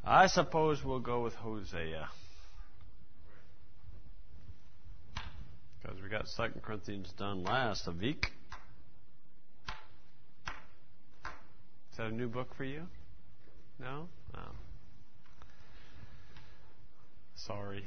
I suppose we'll go with Hosea. Because we got 2 Corinthians done last week. Is that a new book for you? No? Oh. Sorry.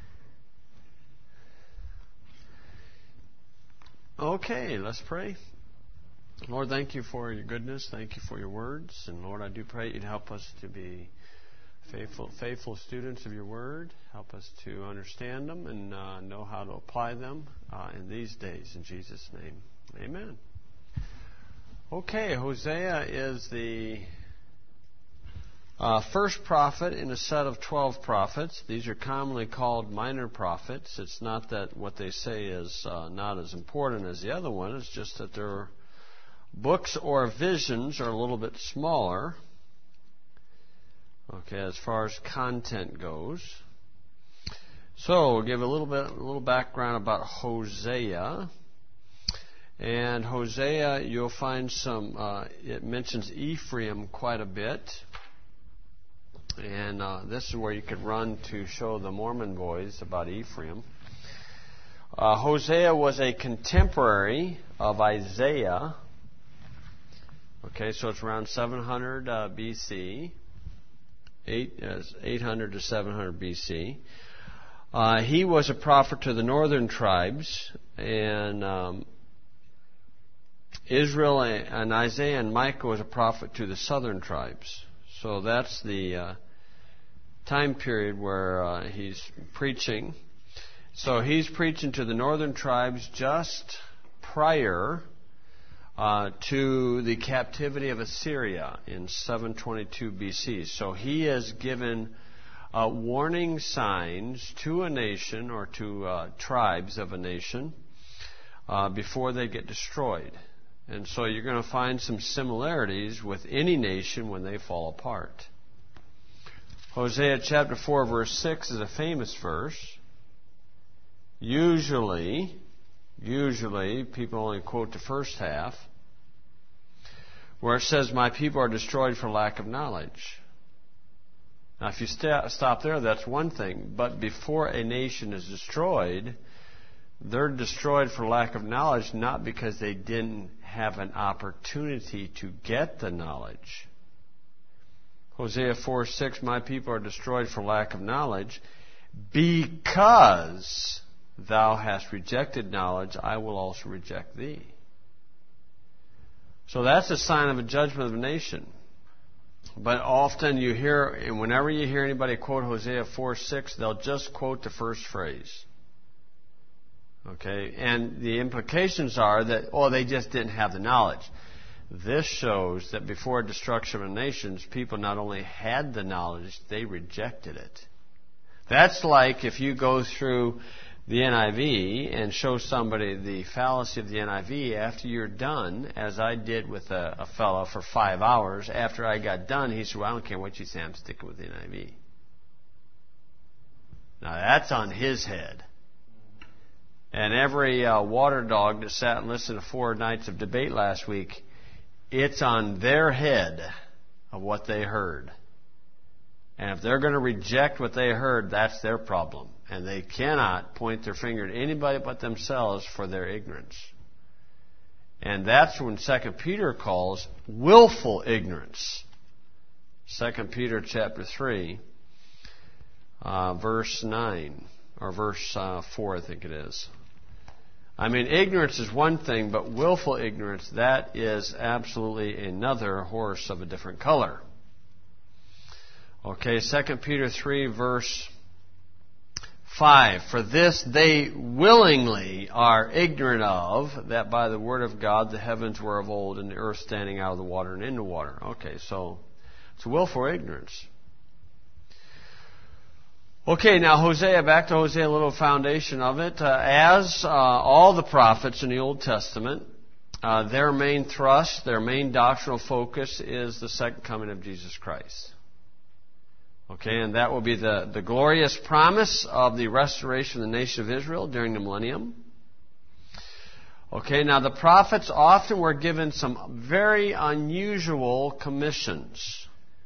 Okay, let's pray. Lord, thank you for your goodness. Thank you for your words. And Lord, I do pray you'd help us to be faithful students of your word. Help us to understand them and know how to apply them in these days. In Jesus' name, amen. Okay, Hosea is the first prophet in a set of 12 prophets. These are commonly called minor prophets. It's not that what they say is not as important as the other one. It's just that their books or visions are a little bit smaller. Okay, as far as content goes. So we'll give a little background about Hosea. And Hosea, you'll find it mentions Ephraim quite a bit. And this is where you could run to show the Mormon boys about Ephraim. Hosea was a contemporary of Isaiah. Okay, so it's around 700 BC. 800 to 700 BC. He was a prophet to the northern tribes, and Israel and Isaiah and Micah was a prophet to the southern tribes. So that's the time period where he's preaching. So he's preaching to the northern tribes just prior to the captivity of Assyria in 722 BC. So he has given warning signs to a nation or to tribes of a nation before they get destroyed. And so you're going to find some similarities with any nation when they fall apart. Hosea chapter 4 verse 6 is a famous verse. Usually people only quote the first half, where it says, "My people are destroyed for lack of knowledge." Now, if you stop there, that's one thing. But before a nation is destroyed, they're destroyed for lack of knowledge, not because they didn't have an opportunity to get the knowledge. Hosea 4:6, "My people are destroyed for lack of knowledge, because thou hast rejected knowledge, I will also reject thee." So that's a sign of a judgment of a nation. But often you hear, and whenever you hear anybody quote Hosea 4:6, they'll just quote the first phrase. Okay? And the implications are that, they just didn't have the knowledge. This shows that before destruction of nations, people not only had the knowledge, they rejected it. That's like if you go through the NIV and show somebody the fallacy of the NIV after you're done, as I did with a fellow for 5 hours. After I got done, he said, "Well, I don't care what you say, I'm sticking with the NIV." Now that's on his head. And every water dog that sat and listened to 4 nights of debate last week, it's on their head of what they heard. And if they're going to reject what they heard, that's their problem. And they cannot point their finger at anybody but themselves for their ignorance. And that's when 2 Peter calls willful ignorance. 2 Peter chapter 3, verse 9, or verse 4, I think it is. I mean, ignorance is one thing, but willful ignorance, that is absolutely another horse of a different color. Okay, 2 Peter 3, verse 5. "For this they willingly are ignorant of, that by the word of God the heavens were of old, and the earth standing out of the water and into water." Okay, so it's willful ignorance. Okay, now Hosea, back to Hosea, a little foundation of it. As all the prophets in the Old Testament, their main thrust, their main doctrinal focus is the second coming of Jesus Christ. Okay, and that will be the glorious promise of the restoration of the nation of Israel during the millennium. Okay, now the prophets often were given some very unusual commissions.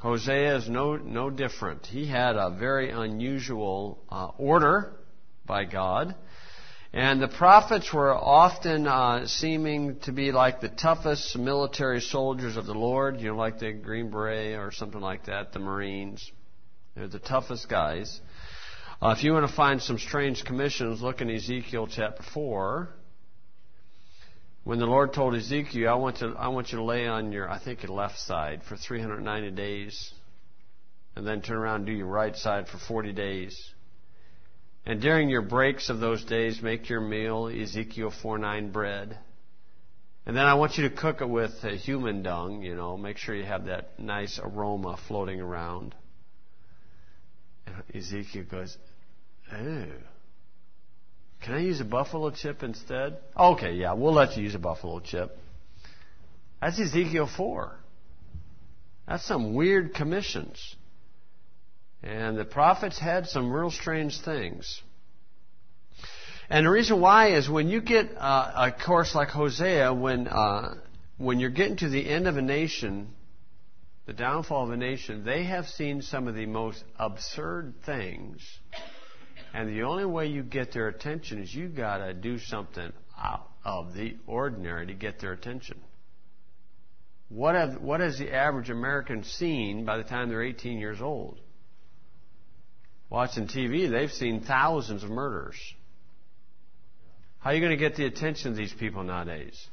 Hosea is no different. He had a very unusual order by God. And the prophets were often seeming to be like the toughest military soldiers of the Lord, like the Green Beret or something like that, the Marines. They're the toughest guys. If you want to find some strange commissions, look in Ezekiel chapter 4. When the Lord told Ezekiel, I want you to lay on your left side for 390 days, and then turn around and do your right side for 40 days. And during your breaks of those days, make your meal, Ezekiel 4:9 bread. And then I want you to cook it with human dung, make sure you have that nice aroma floating around. And Ezekiel goes, oh. Can I use a buffalo chip instead? Okay, yeah, we'll let you use a buffalo chip. That's Ezekiel 4. That's some weird commissions. And the prophets had some real strange things. And the reason why is when you get a course like Hosea, when you're getting to the end of a nation, the downfall of a nation, they have seen some of the most absurd things. And the only way you get their attention is you got to do something out of the ordinary to get their attention. What has the average American seen by the time they're 18 years old? Watching TV, they've seen thousands of murders. How are you going to get the attention of these people nowadays?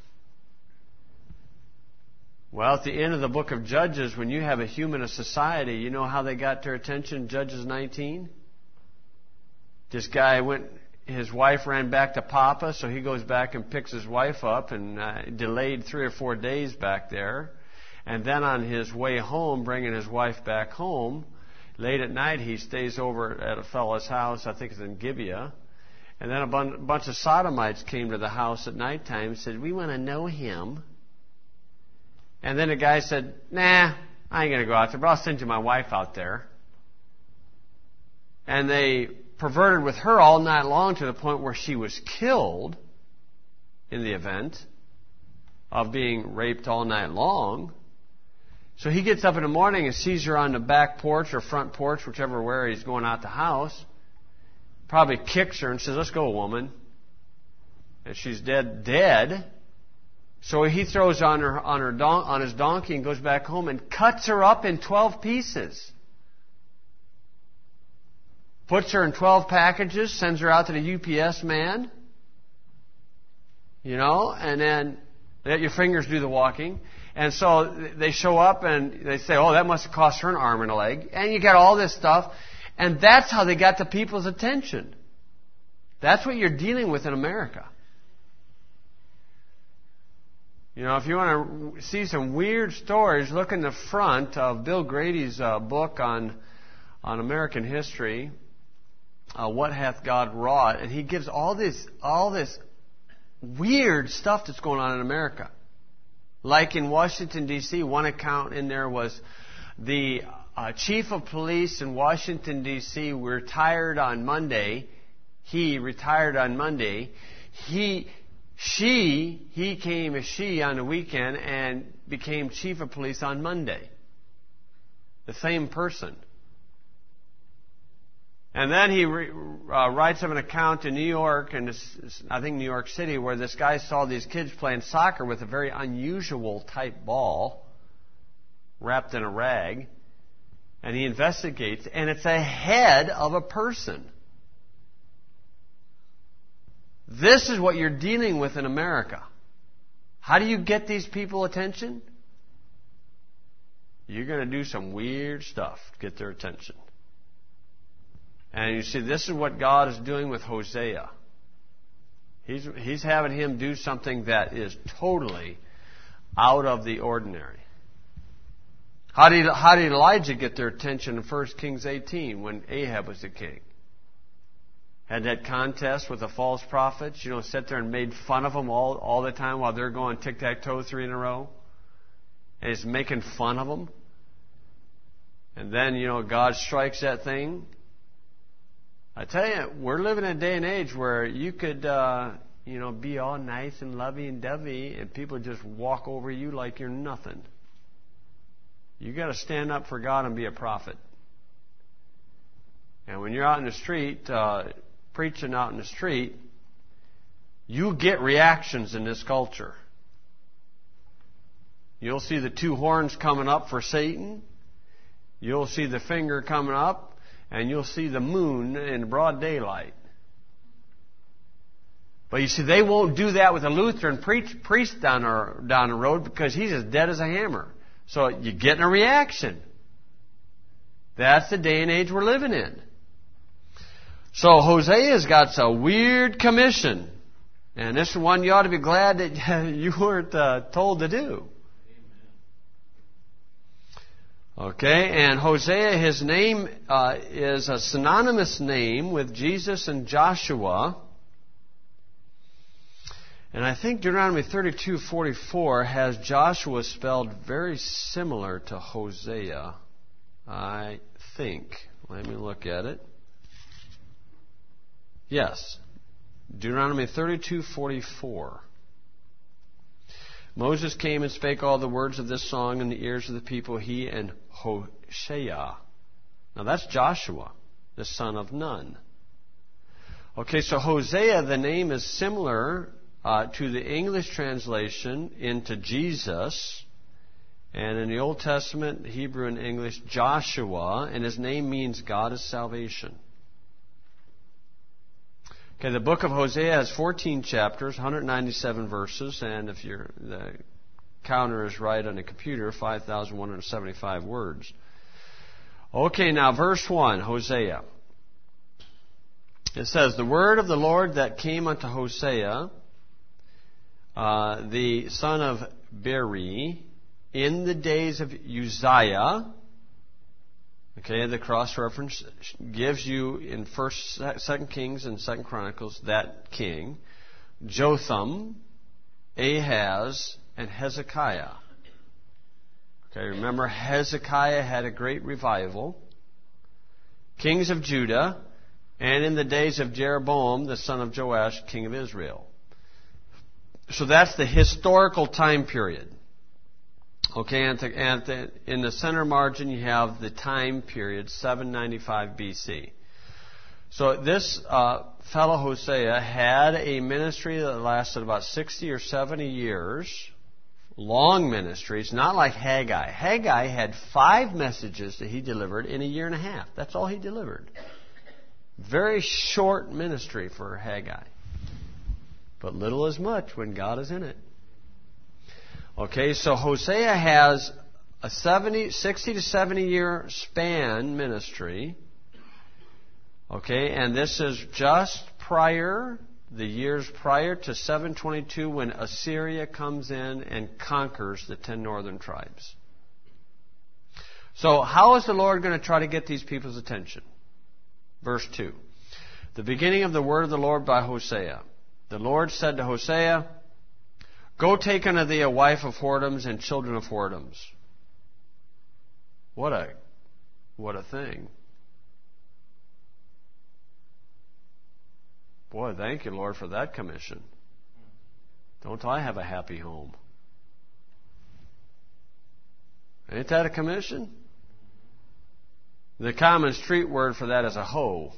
Well, at the end of the book of Judges, when you have a humanist society, you know how they got their attention? Judges 19. This guy his wife ran back to Papa, so he goes back and picks his wife up and delayed 3 or 4 days back there. And then on his way home, bringing his wife back home, late at night he stays over at a fellow's house, I think it's in Gibeah. And then a bunch of sodomites came to the house at nighttime and said, we want to know him. And then the guy said, nah, I ain't going to go out there, but I'll send you my wife out there. And they perverted with her all night long to the point where she was killed in the event of being raped all night long. So he gets up in the morning and sees her on the back porch or front porch, whichever way he's going out the house. Probably kicks her and says, let's go, woman. And she's dead. So he throws on his donkey and goes back home and cuts her up in 12 pieces. Puts her in 12 packages, sends her out to the UPS man. And then let your fingers do the walking. And so they show up and they say, oh, that must have cost her an arm and a leg. And you got all this stuff. And that's how they got the people's attention. That's what you're dealing with in America. If you want to see some weird stories, look in the front of Bill Grady's book on American history. What hath God wrought? And he gives all this weird stuff that's going on in America. Like in Washington, D.C., one account in there was the chief of police in Washington, D.C. retired on Monday. He retired on Monday. He came as she on the weekend and became chief of police on Monday. The same person. And then he writes of an account in New York, and I think New York City, where this guy saw these kids playing soccer with a very unusual type ball wrapped in a rag. And he investigates, and it's a head of a person. This is what you're dealing with in America. How do you get these people attention? You're going to do some weird stuff to get their attention. And you see, this is what God is doing with Hosea. He's having him do something that is totally out of the ordinary. How did Elijah get their attention in 1 Kings 18 when Ahab was the king? Had that contest with the false prophets, sat there and made fun of them all the time while they're going tic-tac-toe 3 in a row. And he's making fun of them. And then, God strikes that thing. I tell you, we're living in a day and age where you could, be all nice and lovey and dovey and people just walk over you like you're nothing. You got to stand up for God and be a prophet. And when you're out in the street, preaching out in the street, you get reactions in this culture. You'll see the two horns coming up for Satan. You'll see the finger coming up, and you'll see the moon in broad daylight. But you see, they won't do that with a Lutheran priest down the road because he's as dead as a hammer. So you're getting a reaction. That's the day and age we're living in. So Hosea's got a weird commission. And this is one you ought to be glad that you weren't told to do. Okay, and Hosea, his name is a synonymous name with Jesus and Joshua. And I think Deuteronomy 32:44 has Joshua spelled very similar to Hosea. I think. Let me look at it. Yes. Deuteronomy 32:44. Moses came and spake all the words of this song in the ears of the people, he and Hoshea. Now that's Joshua, the son of Nun. Okay, so Hosea, the name is similar to the English translation into Jesus. And in the Old Testament, Hebrew and English, Joshua, and his name means God is salvation. Okay, the book of Hosea has 14 chapters, 197 verses, and if the counter is right on the computer, 5,175 words. Okay, now verse 1, Hosea. It says, the word of the Lord that came unto Hosea, the son of Beri, in the days of Uzziah. Okay, the cross-reference gives you in 2 Kings and 2 Chronicles that king, Jotham, Ahaz, and Hezekiah. Okay, remember Hezekiah had a great revival. Kings of Judah, and in the days of Jeroboam, the son of Joash, king of Israel. So that's the historical time period. Okay, and in the center margin you have the time period, 795 BC. So this fellow Hosea had a ministry that lasted about 60 or 70 years. Long ministries, not like Haggai. Haggai had 5 messages that he delivered in a year and a half. That's all he delivered. Very short ministry for Haggai. But little is much when God is in it. Okay, so Hosea has a 60 to 70 year span ministry. Okay, and this is just the years prior to 722 when Assyria comes in and conquers the 10 northern tribes. So how is the Lord going to try to get these people's attention? Verse 2. The beginning of the word of the Lord by Hosea. The Lord said to Hosea, go take unto thee a wife of whoredoms and children of whoredoms. What a thing. Boy, thank you, Lord, for that commission. Don't I have a happy home? Ain't that a commission? The common street word for that is a hoe.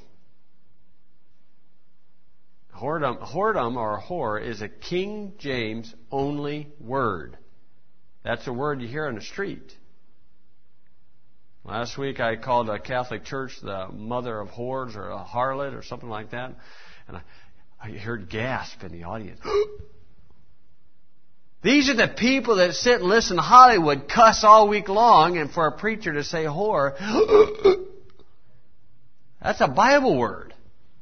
Whoredom or whore is a King James only word. That's a word you hear on the street. Last week I called a Catholic church the mother of whores or a harlot or something like that. And I heard gasp in the audience. These are the people that sit and listen to Hollywood cuss all week long, and for a preacher to say whore, that's a Bible word.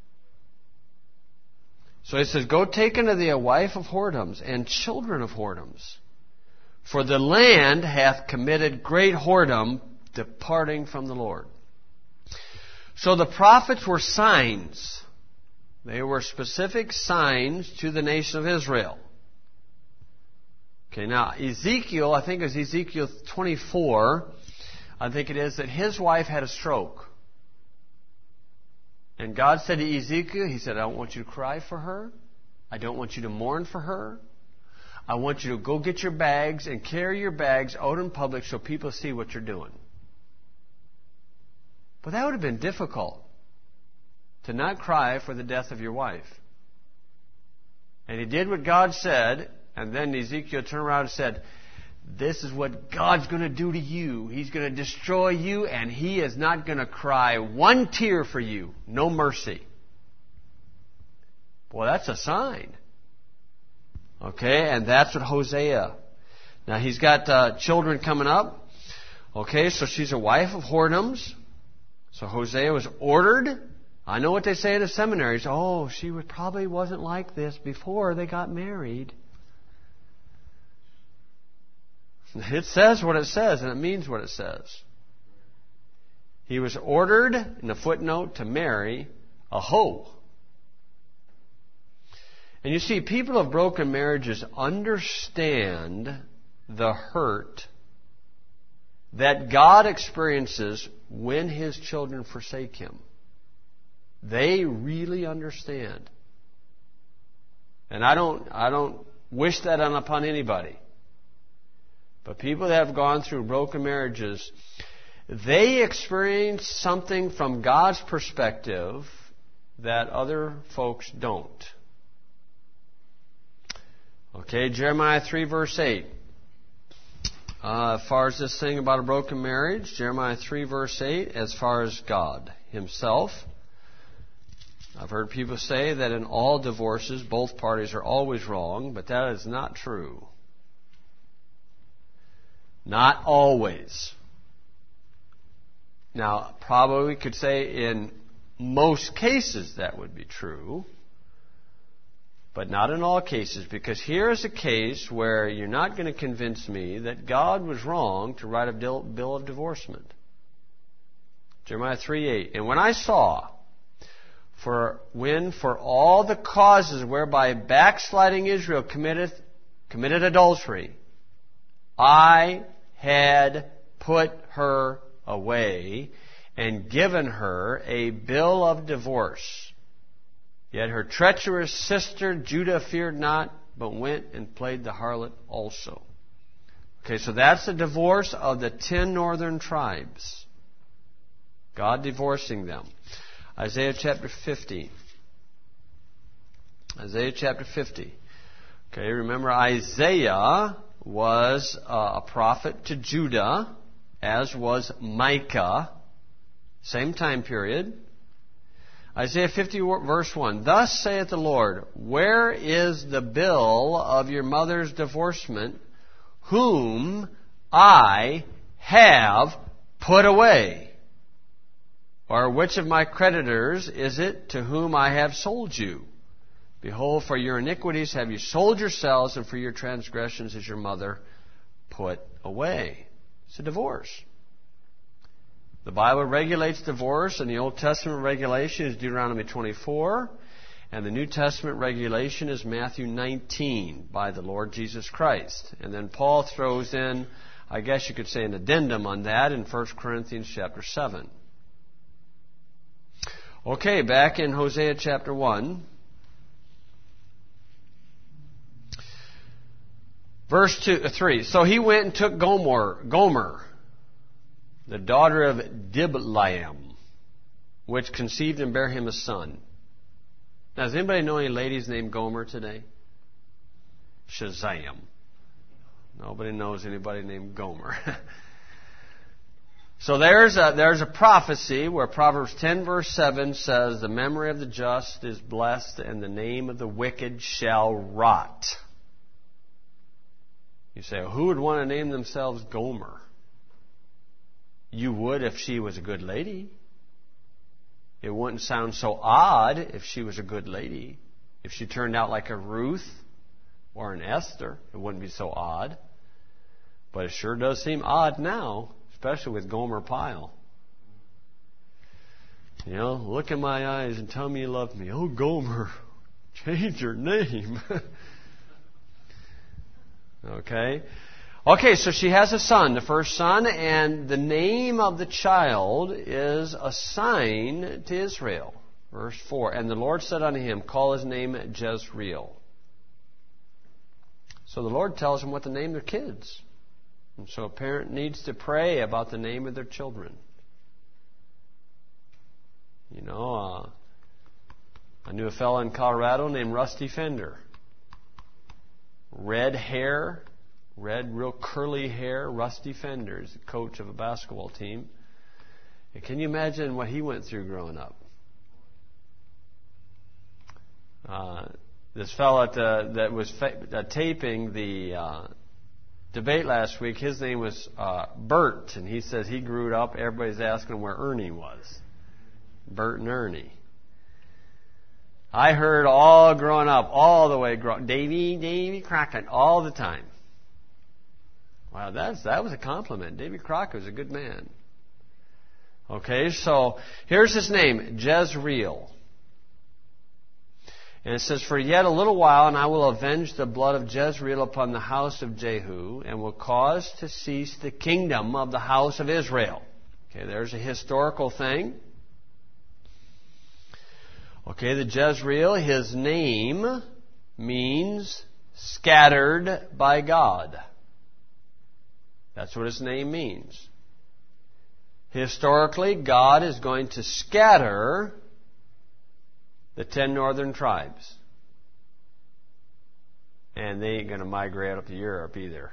So he says, go take unto thee a wife of whoredoms and children of whoredoms. For the land hath committed great whoredom, departing from the Lord. So the prophets were signs. They were specific signs to the nation of Israel. Okay, now Ezekiel, I think it was Ezekiel 24, I think it is, that his wife had a stroke. And God said to Ezekiel, he said, I don't want you to cry for her. I don't want you to mourn for her. I want you to go get your bags and carry your bags out in public so people see what you're doing. But that would have been difficult, to not cry for the death of your wife. And he did what God said, and then Ezekiel turned around and said, this is what God's going to do to you. He's going to destroy you, and He is not going to cry one tear for you. No mercy. Boy, that's a sign. Okay, and that's what Hosea. Now, he's got children coming up. Okay, so she's a wife of whoredoms. So Hosea was ordered. I know what they say in the seminaries. Oh, she probably wasn't like this before they got married. It says what it says, and it means what it says. He was ordered, in the footnote, to marry a hoe. And you see, people of broken marriages understand the hurt that God experiences when His children forsake Him. They really understand. And I don't wish that upon anybody. But people that have gone through broken marriages, they experience something from God's perspective that other folks don't. Okay, Jeremiah 3 verse 8. As far as this thing about a broken marriage, Jeremiah 3 verse 8, as far as God Himself, I've heard people say that in all divorces, both parties are always wrong, but that is not true. Not always. Now, probably we could say in most cases that would be true, but not in all cases, because here is a case where you're not going to convince me that God was wrong to write a bill of divorcement. Jeremiah 3:8. And when I saw, for all the causes whereby backsliding Israel committed adultery, I had put her away and given her a bill of divorce. Yet her treacherous sister Judah feared not, but went and played the harlot also. Okay, so that's the divorce of the 10 northern tribes. God divorcing them. Isaiah chapter 50. Isaiah chapter 50. Okay, remember Isaiah was a prophet to Judah, as was Micah. Same time period. Isaiah 50 verse 1. Thus saith the Lord, where is the bill of your mother's divorcement, whom I have put away? Or which of my creditors is it to whom I have sold you? Behold, for your iniquities have you sold yourselves, and for your transgressions is your mother put away. It's a divorce. The Bible regulates divorce, and the Old Testament regulation is Deuteronomy 24, and the New Testament regulation is Matthew 19 by the Lord Jesus Christ. And then Paul throws in, I guess you could say, an addendum on that in 1 Corinthians chapter 7. Okay, back in Hosea chapter 1. Verse 3. So he went and took Gomer, the daughter of Diblaim, which conceived and bare him a son. Now, does anybody know any ladies named Gomer today? Shazam. Nobody knows anybody named Gomer. So there's a prophecy where Proverbs 10 verse 7 says, the memory of the just is blessed and the name of the wicked shall rot. You say, well, who would want to name themselves Gomer? You would if she was a good lady. It wouldn't sound so odd if she was a good lady. If she turned out like a Ruth or an Esther, it wouldn't be so odd. But it sure does seem odd now, especially with Gomer Pyle. You know, look in my eyes and tell me you love me. Oh, Gomer, change your name. Okay. Okay, so she has a son, the first son, and the name of the child is a sign to Israel. Verse 4. And the Lord said unto him, call his name Jezreel. So the Lord tells them what to name their kids. And so a parent needs to pray about the name of their children. You know, I knew a fellow in Colorado named Rusty Fender. Red hair, real curly hair, Rusty Fender is the coach of a basketball team. And can you imagine what he went through growing up? This fellow that was taping the debate last week, his name was Bert, and he says he grew up, everybody's asking him where Ernie was. Bert and Ernie. I heard all growing up, all the way Davy Crockett, all the time. Wow, that was a compliment. Davy Crockett was a good man. Okay, so here's his name, Jezreel. And it says, "For yet a little while, and I will avenge the blood of Jezreel upon the house of Jehu, and will cause to cease the kingdom of the house of Israel." Okay, there's a historical thing. Okay, the Jezreel, his name means scattered by God. That's what his name means. Historically, God is going to scatter the 10 northern tribes. And they ain't going to migrate up to Europe either.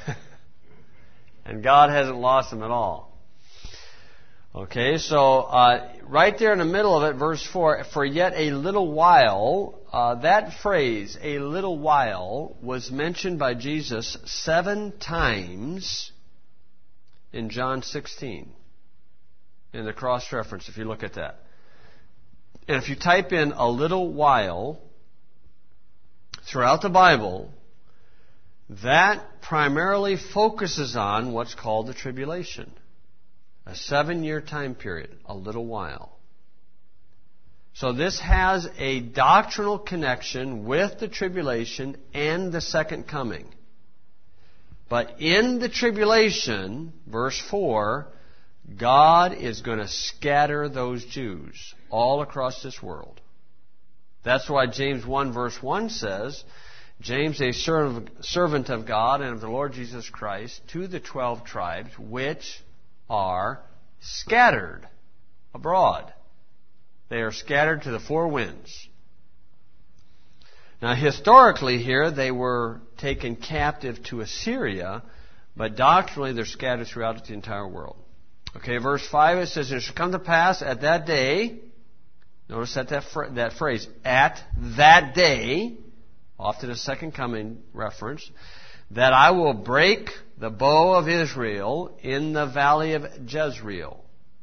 And God hasn't lost them at all. Okay, so right there in the middle of it, verse 4, "For yet a little while," that phrase, "a little while," was mentioned by Jesus 7 times in John 16. In the cross-reference, if you look at that. And if you type in "a little while" throughout the Bible, that primarily focuses on what's called the tribulation. A 7-year time period, a little while. So this has a doctrinal connection with the tribulation and the second coming. But in the tribulation, verse 4, God is going to scatter those Jews all across this world. That's why James 1 verse 1 says, "James, a servant of God and of the Lord Jesus Christ, to the 12 tribes which are scattered abroad." They are scattered to the 4 winds. Now, historically here, they were taken captive to Assyria, but doctrinally they're scattered throughout the entire world. Okay, verse 5, it says, "It shall come to pass at that day," notice that phrase, "at that day," often a second coming reference, "that I will break the bow of Israel in the valley of Jezreel."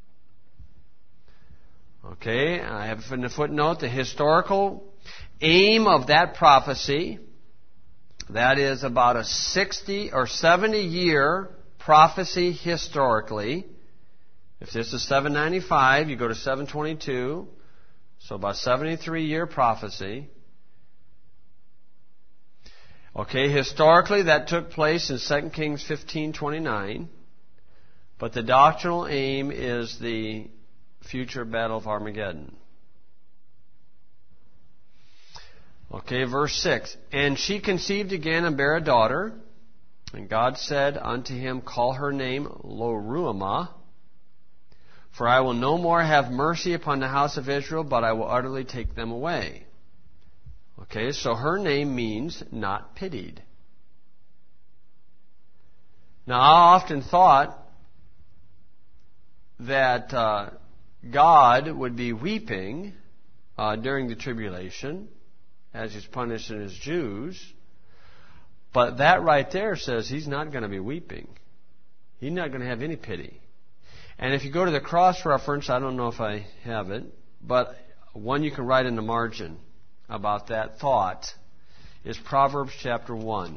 Okay, I have in the footnote the historical aim of that prophecy. That is about a 60 or 70 year prophecy historically. If this is 795, you go to 722. So about 73-year prophecy. Okay, historically that took place in 2 Kings 15:29. But the doctrinal aim is the future battle of Armageddon. Okay, verse 6. "And she conceived again and bare a daughter. And God said unto him, Call her name Lo-ruhamah. For I will no more have mercy upon the house of Israel, but I will utterly take them away." Okay, so her name means not pitied. Now, I often thought that God would be weeping during the tribulation as He's punishing His Jews. But that right there says He's not going to be weeping. He's not going to have any pity. And if you go to the cross-reference, I don't know if I have it, but one you can write in the margin about that thought is Proverbs chapter 1.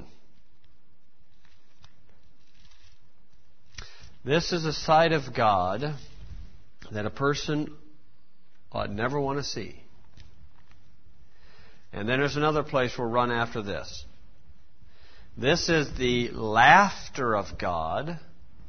This is a side of God that a person ought never want to see. And then there's another place we'll run after this. This is the laughter of God,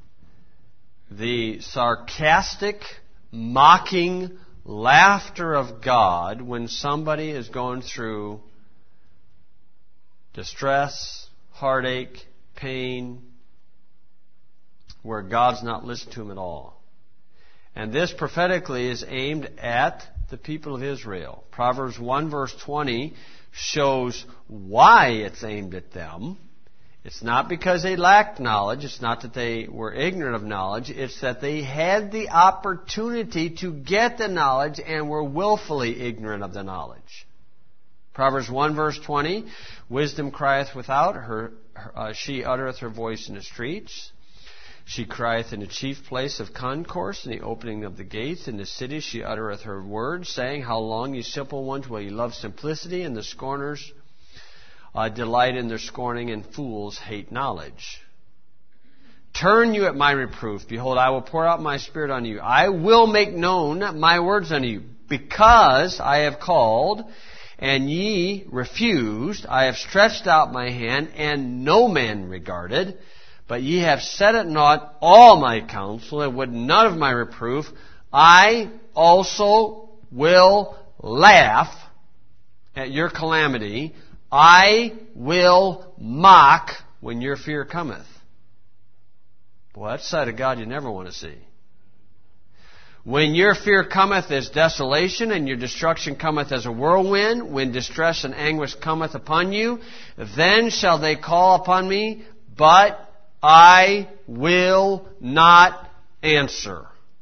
the sarcastic, mocking laughter of God when somebody is going through distress, heartache, pain, where God's not listening to him at all. And this prophetically is aimed at the people of Israel. Proverbs 1 verse 20 shows why it's aimed at them. It's not because they lacked knowledge. It's not that they were ignorant of knowledge. It's that they had the opportunity to get the knowledge and were willfully ignorant of the knowledge. Proverbs 1 verse 20, wisdom crieth without, she uttereth her voice in the streets. She crieth in the chief place of concourse, in the opening of the gates. In the city she uttereth her words, saying, How long, ye simple ones, will ye love simplicity? And the scorners delight in their scorning, and fools hate knowledge. Turn you at my reproof. Behold, I will pour out my spirit on you. I will make known my words unto you. Because I have called, and ye refused. I have stretched out my hand, and no man regarded. But ye have set at naught all my counsel, and would none of my reproof. I also will laugh at your calamity. I will mock when your fear cometh. Boy, that's the side of God you never want to see. When your fear cometh as desolation, and your destruction cometh as a whirlwind, when distress and anguish cometh upon you, then shall they call upon me, but I will not answer.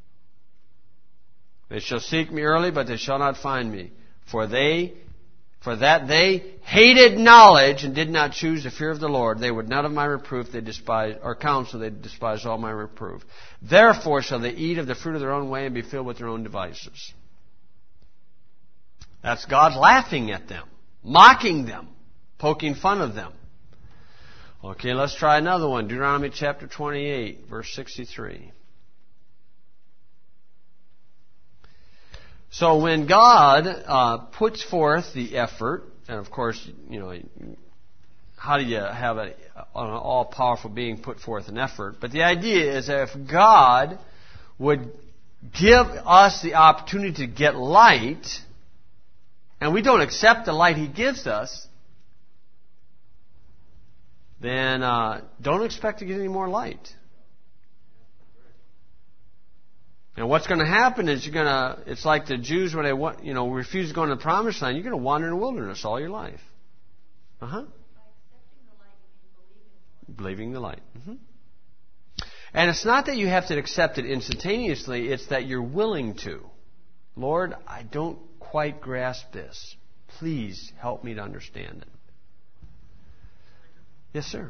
They shall seek me early, but they shall not find me. For that they hated knowledge and did not choose the fear of the Lord. They would not of my reproof, they despised, or counsel, they despised all my reproof. Therefore shall they eat of the fruit of their own way and be filled with their own devices. That's God laughing at them, mocking them, poking fun of them. Okay, let's try another one. Deuteronomy chapter 28, verse 63. So when God puts forth the effort, and of course, how do you have an all-powerful being put forth an effort? But the idea is that if God would give us the opportunity to get light, and we don't accept the light He gives us, then don't expect to get any more light. And what's going to happen is it's like the Jews when they refuse to go into the promised land, you're going to wander in the wilderness all your life. By accepting the light, you mean believing the light. Mm-hmm. And it's not that you have to accept it instantaneously, it's that you're willing to. Lord, I don't quite grasp this. Please help me to understand it. Yes, sir.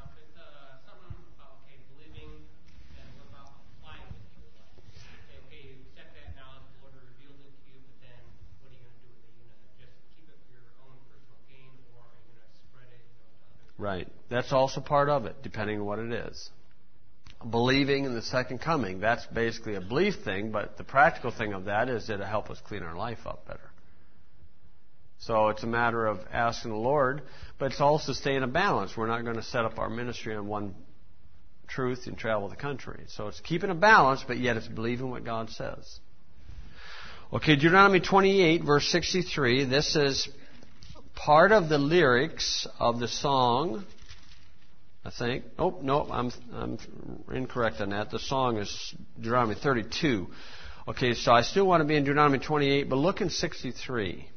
Believing, and what about applying it to your life? Okay, you accept that knowledge, the Lord revealed it to you, but then what are you going to do with it? Are you going to just keep it for your own personal gain, or are you going to spread it to others? Right. That's also part of it, depending on what it is. Believing in the second coming, that's basically a belief thing, but the practical thing of that is that it'll help us clean our life up better. So it's a matter of asking the Lord, but it's also staying in balance. We're not going to set up our ministry on one truth and travel the country. So it's keeping a balance, but yet it's believing what God says. Okay, Deuteronomy 28, verse 63. This is part of the lyrics of the song, I think. Oh, no, I'm incorrect on that. The song is Deuteronomy 32. Okay, so I still want to be in Deuteronomy 28, but look in 63.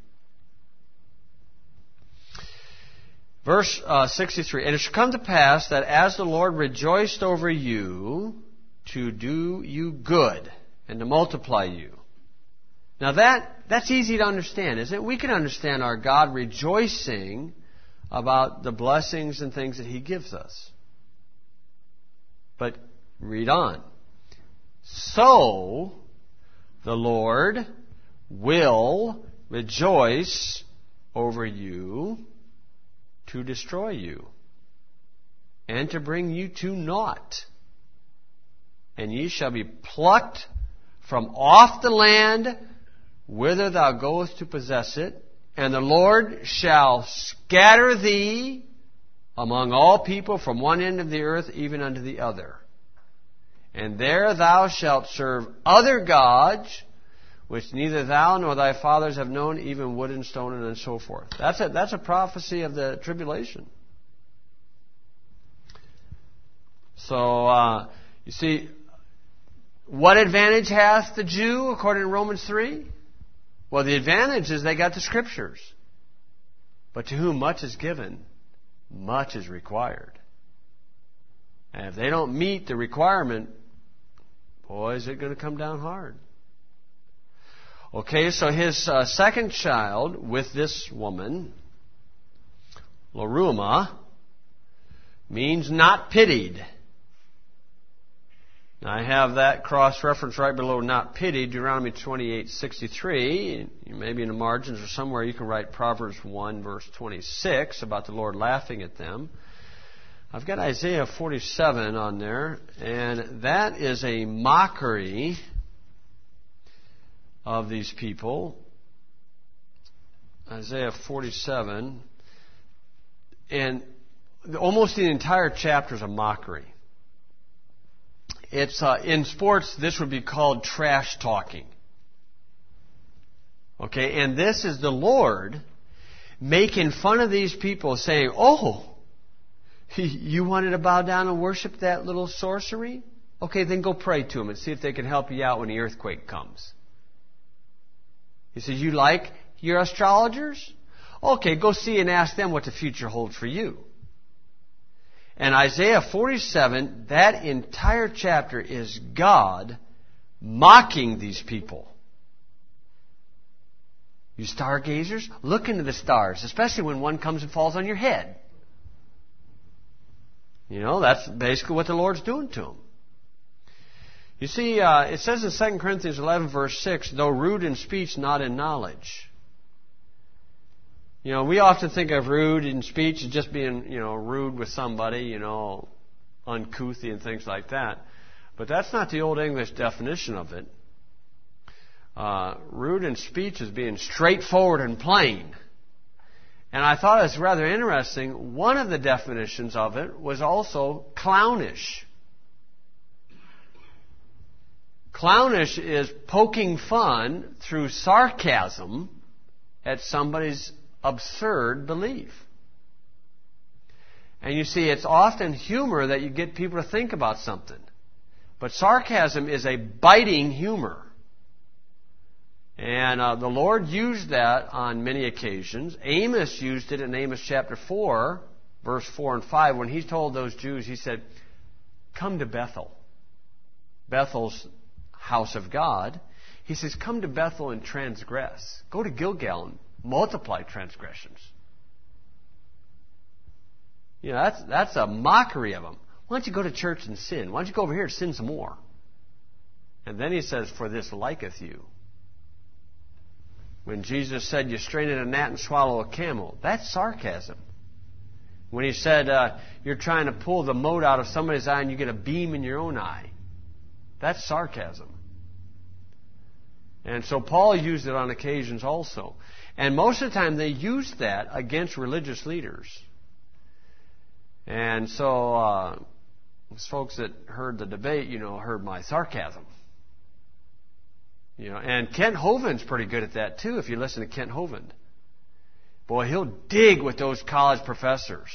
Verse 63, And it shall come to pass that as the Lord rejoiced over you to do you good and to multiply you. Now that's easy to understand, isn't it? We can understand our God rejoicing about the blessings and things that He gives us. But read on. So the Lord will rejoice over you to destroy you, and to bring you to naught. And ye shall be plucked from off the land whither thou goest to possess it, and the Lord shall scatter thee among all people from one end of the earth even unto the other. And there thou shalt serve other gods, which neither thou nor thy fathers have known, even wood and stone, and so forth. That's a prophecy of the tribulation. So, you see, what advantage hath the Jew according to Romans 3? Well, the advantage is they got the Scriptures. But to whom much is given, much is required. And if they don't meet the requirement, boy, is it going to come down hard. Okay, so his second child with this woman, Lo-ruhamah, means not pitied. Now, I have that cross-reference right below not pitied, Deuteronomy 28:63. Maybe in the margins or somewhere you can write Proverbs 1, verse 26, about the Lord laughing at them. I've got Isaiah 47 on there, and that is a mockery of these people. Isaiah 47. And almost the entire chapter is a mockery. It's in sports, this would be called trash talking. Okay, and this is the Lord making fun of these people, saying, "Oh, you wanted to bow down and worship that little sorcery? Okay, then go pray to them and see if they can help you out when the earthquake comes." He says, "You like your astrologers? Okay, go see and ask them what the future holds for you." And Isaiah 47, that entire chapter is God mocking these people. You stargazers, look into the stars, especially when one comes and falls on your head. You know, that's basically what the Lord's doing to them. You see, it says in 2 Corinthians 11, verse 6, though rude in speech, not in knowledge. You know, we often think of rude in speech as just being, rude with somebody, uncouthy and things like that. But that's not the Old English definition of it. Rude in speech is being straightforward and plain. And I thought it was rather interesting. One of the definitions of it was also clownish. Clownish is poking fun through sarcasm at somebody's absurd belief. And you see, it's often humor that you get people to think about something. But sarcasm is a biting humor. And the Lord used that on many occasions. Amos used it in Amos chapter 4, verse 4 and 5, when he told those Jews, he said, "Come to Bethel." Bethel's house of God. He says, "Come to Bethel and transgress. Go to Gilgal and multiply transgressions." That's a mockery of them. Why don't you go to church and sin? Why don't you go over here and sin some more? And then he says, "For this liketh you." When Jesus said, "You strain at a gnat and swallow a camel," that's sarcasm. When he said, "You're trying to pull the mote out of somebody's eye and you get a beam in your own eye," that's sarcasm. And so Paul used it on occasions also. And most of the time they used that against religious leaders. And so those folks that heard the debate, heard my sarcasm. And Kent Hovind's pretty good at that too, if you listen to Kent Hovind. Boy, he'll dig with those college professors.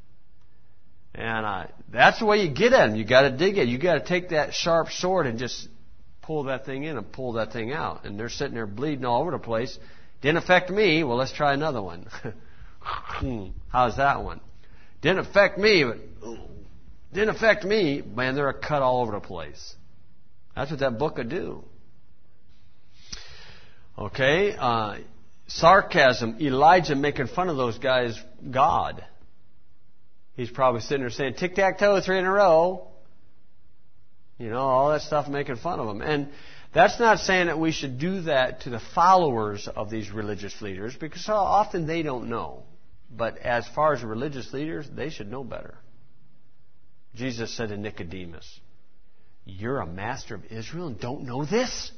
And that's the way you get at them. You got to dig it. You got to take that sharp sword and just pull that thing in and pull that thing out. And they're sitting there bleeding all over the place. Didn't affect me. Well, let's try another one. How's that one? Didn't affect me, but didn't affect me. Man, they're a cut all over the place. That's what that book would do. Okay, sarcasm. Elijah making fun of those guys. God. He's probably sitting there saying, "Tic-tac-toe, 3 in a row." All that stuff, making fun of them. And that's not saying that we should do that to the followers of these religious leaders, because so often they don't know. But as far as religious leaders, they should know better. Jesus said to Nicodemus, "You're a master of Israel and don't know this?"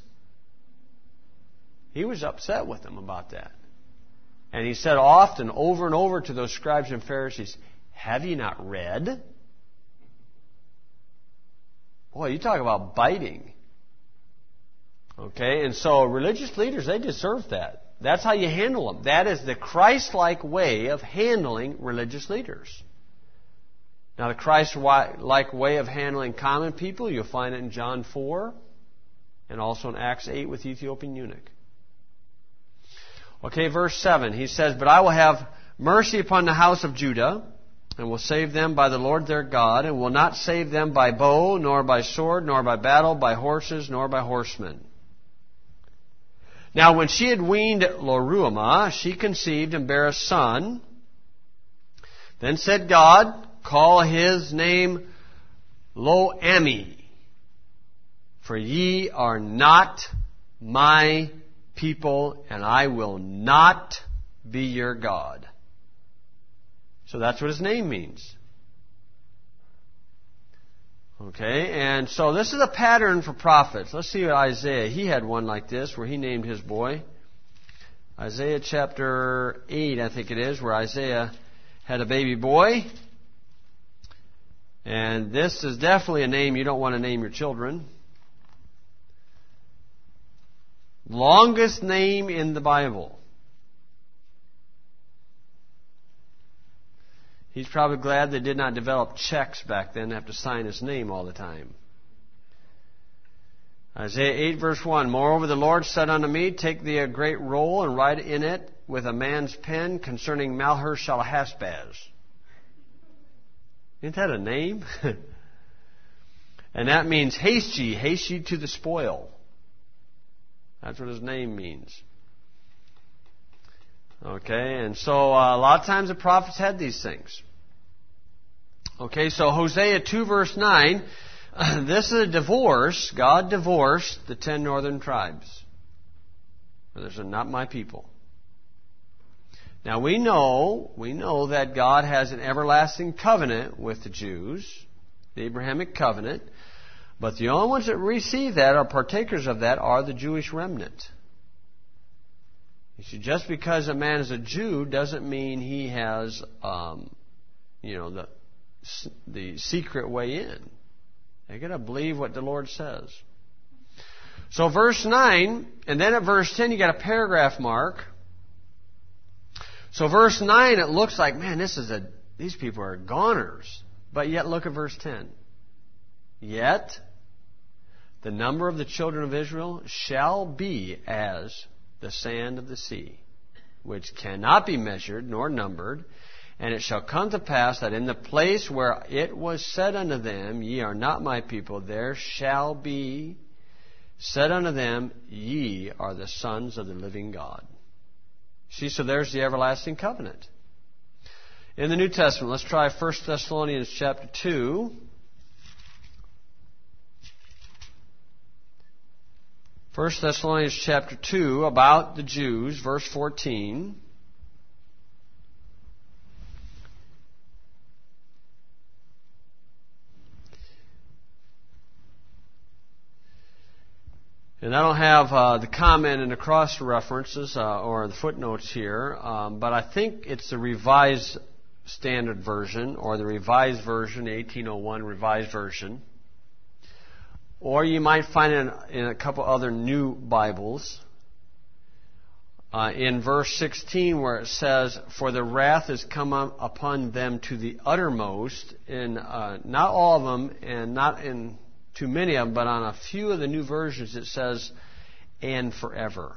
He was upset with them about that. And he said often, over and over to those scribes and Pharisees, "Have you not read?" Boy, you talk about biting. Okay, and so religious leaders, they deserve that. That's how you handle them. That is the Christ-like way of handling religious leaders. Now, the Christ-like way of handling common people, you'll find it in John 4 and also in Acts 8 with the Ethiopian eunuch. Okay, verse 7. He says, "But I will have mercy upon the house of Judah, and will save them by the Lord their God, and will not save them by bow, nor by sword, nor by battle, by horses, nor by horsemen." Now, when she had weaned Lo-ruhamah, she conceived and bare a son. Then said God, "Call his name Lo-ammi, for ye are not my people, and I will not be your God." So that's what his name means. Okay, and so this is a pattern for prophets. Let's see what Isaiah, he had one like this where he named his boy. Isaiah chapter 8, I think it is, where Isaiah had a baby boy. And this is definitely a name you don't want to name your children. Longest name in the Bible. He's probably glad they did not develop checks back then to have to sign his name all the time. Isaiah 8 verse 1, "Moreover the Lord said unto me, Take thee a great roll, and write in it with a man's pen concerning Maher-shalal-Hash-baz." Isn't that a name? And that means haste ye to the spoil. That's what his name means. Okay, and so a lot of times the prophets had these things. Okay, so Hosea 2 verse 9, this is a divorce. God divorced the 10 northern tribes. Those are not my people. Now we know that God has an everlasting covenant with the Jews, the Abrahamic covenant, but the only ones that receive that or partakers of that are the Jewish remnant. You see, just because a man is a Jew doesn't mean he has, the secret way in. They got to believe what the Lord says. So verse 9, and then at verse 10 you got a paragraph mark. So verse 9, it looks like, man, these people are goners. But yet look at verse 10. "Yet the number of the children of Israel shall be as the sand of the sea, which cannot be measured nor numbered. And it shall come to pass that in the place where it was said unto them, Ye are not my people, there shall be said unto them, Ye are the sons of the living God." See, so there's the everlasting covenant. In the New Testament, let's try 1 Thessalonians chapter 2. 1 Thessalonians chapter 2, about the Jews, verse 14. And I don't have the comment and the cross references or the footnotes here, but I think it's the Revised Standard Version or the Revised Version, the 1801 Revised Version. Or you might find it in a couple other new Bibles. In verse 16 where it says, "For the wrath is come upon them to the uttermost," in not all of them and not in too many of them, but on a few of the new versions it says, "and forever."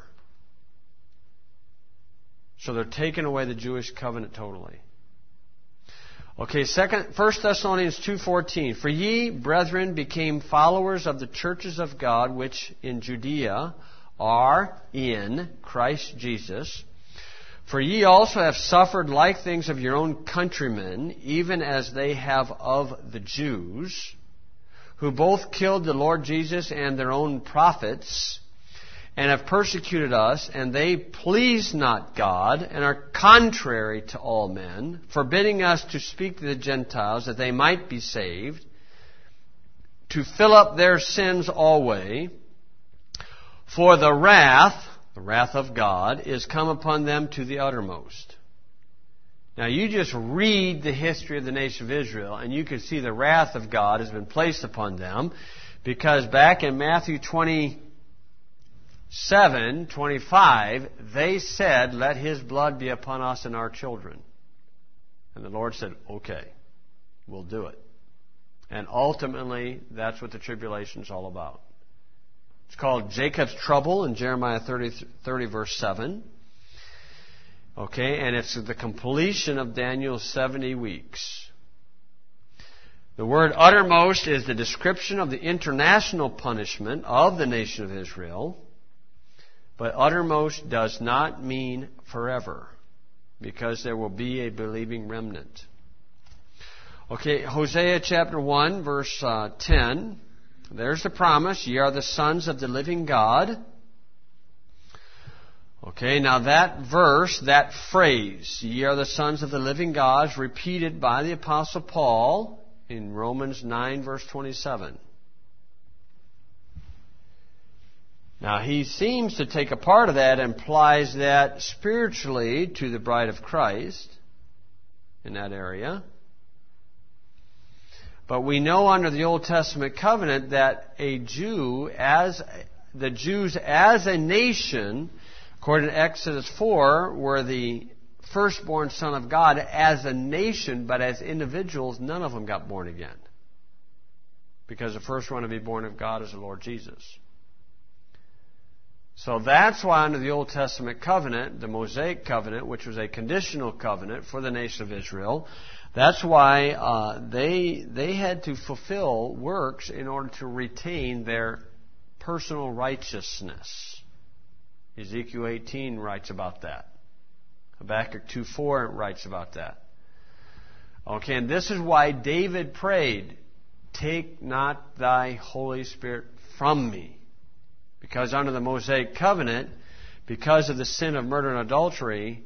So they're taking away the Jewish covenant totally. Okay, 1 Thessalonians 2:14. "For ye, brethren, became followers of the churches of God, which in Judea are in Christ Jesus. For ye also have suffered like things of your own countrymen, even as they have of the Jews, who both killed the Lord Jesus and their own prophets, and have persecuted us, and they please not God, and are contrary to all men, forbidding us to speak to the Gentiles, that they might be saved, to fill up their sins always. For the wrath of God, is come upon them to the uttermost." Now you just read the history of the nation of Israel, and you can see the wrath of God has been placed upon them, because back in Matthew 27:25, they said, "Let his blood be upon us and our children." And the Lord said, "Okay." will do it. And ultimately, that's what the tribulation is all about. It's called Jacob's trouble in Jeremiah 30 verse 7. Okay, and it's the completion of Daniel's 70 weeks. The word uttermost is the description of the international punishment of the nation of Israel. But uttermost does not mean forever, because there will be a believing remnant. Okay, Hosea chapter 1, verse 10. There's the promise. Ye are the sons of the living God. Okay, now that verse, that phrase, ye are the sons of the living God, is repeated by the Apostle Paul in Romans 9, verse 27. Now, he seems to take a part of that and applies that spiritually to the bride of Christ in that area. But we know under the Old Testament covenant that the Jews as a nation, according to Exodus 4, were the firstborn son of God as a nation, but as individuals, none of them got born again. Because the first one to be born of God is the Lord Jesus. So that's why under the Old Testament covenant, the Mosaic covenant, which was a conditional covenant for the nation of Israel, that's why they had to fulfill works in order to retain their personal righteousness. Ezekiel 18 writes about that. Habakkuk 2:4 writes about that. Okay, and this is why David prayed, "Take not thy Holy Spirit from me." Because under the Mosaic covenant, because of the sin of murder and adultery,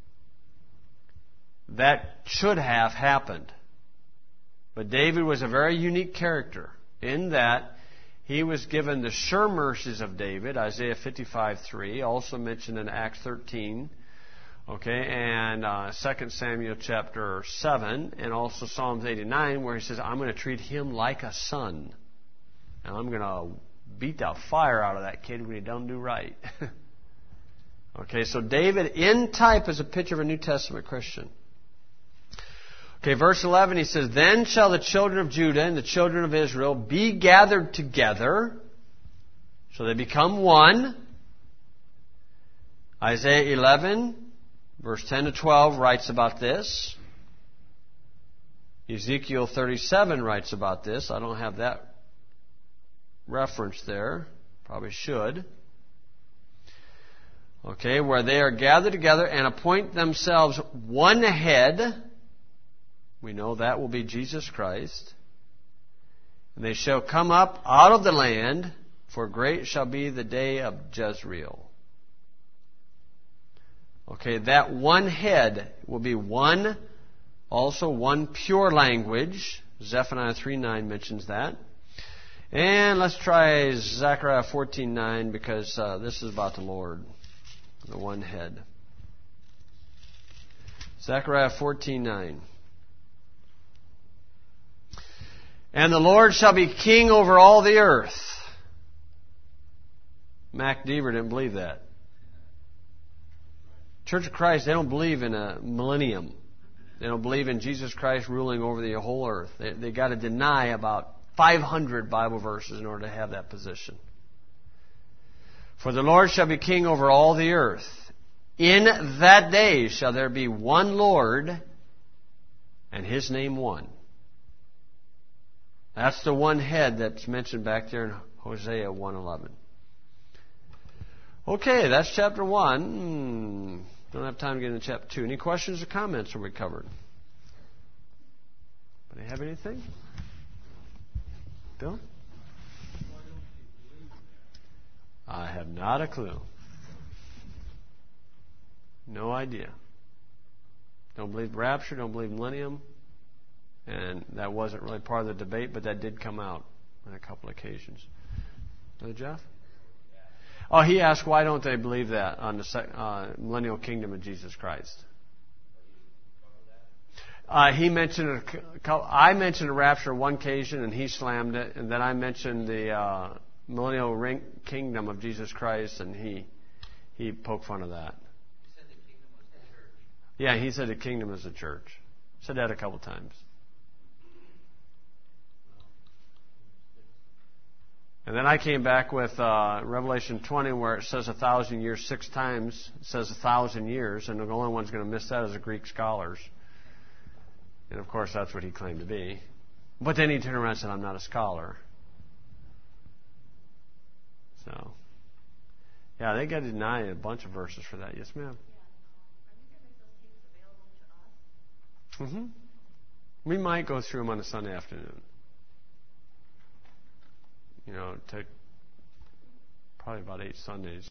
that should have happened. But David was a very unique character in that he was given the sure mercies of David, Isaiah 55:3, also mentioned in Acts 13, okay, and 2 Samuel chapter 7, and also Psalms 89, where he says, "I'm going to treat him like a son, and I'm going to beat the fire out of that kid when he don't do right." Okay, so David in type is a picture of a New Testament Christian. Okay, verse 11, he says, "Then shall the children of Judah and the children of Israel be gathered together." So they become one. Isaiah 11, verse 10 to 12 writes about this. Ezekiel 37 writes about this. I don't have that reference there. Probably should. Okay, where they are gathered together and appoint themselves one head. We know that will be Jesus Christ. "And they shall come up out of the land, for great shall be the day of Jezreel." Okay, that one head will be one, also one pure language. Zephaniah 3:9 mentions that. And let's try Zechariah 14:9, because this is about the Lord, the one head. Zechariah 14:9. "And the Lord shall be king over all the earth." Mac Deaver didn't believe that. Church of Christ, they don't believe in a millennium. They don't believe in Jesus Christ ruling over the whole earth. They got to deny about 500 Bible verses in order to have that position. "For the Lord shall be king over all the earth. In that day shall there be one Lord, and his name one." That's the one head that's mentioned back there in Hosea 1:11. Okay, that's chapter 1. Don't have time to get into chapter 2. Any questions or comments are we covered? Anybody have anything? Bill? I have not a clue. No idea. Don't believe rapture, don't believe millennium. And that wasn't really part of the debate, but that did come out on a couple of occasions. Brother Jeff? Oh, he asked, why don't they believe that on the millennial kingdom of Jesus Christ? He mentioned I mentioned the rapture one occasion, and he slammed it. And then I mentioned the millennial kingdom of Jesus Christ, and he poked fun of that. He said the kingdom was the church. Yeah, he said the kingdom is the church. Said that a couple times. And then I came back with Revelation 20, where it says 1,000 years 6 times. It says 1,000 years, and the only one's going to miss that is the Greek scholars. And of course, that's what he claimed to be. But then he turned around and said, I'm not a scholar. So, yeah, they got to deny a bunch of verses for that. Yes, ma'am. Mm-hmm. We might go through them on a Sunday afternoon. You know, take probably about 8 Sundays.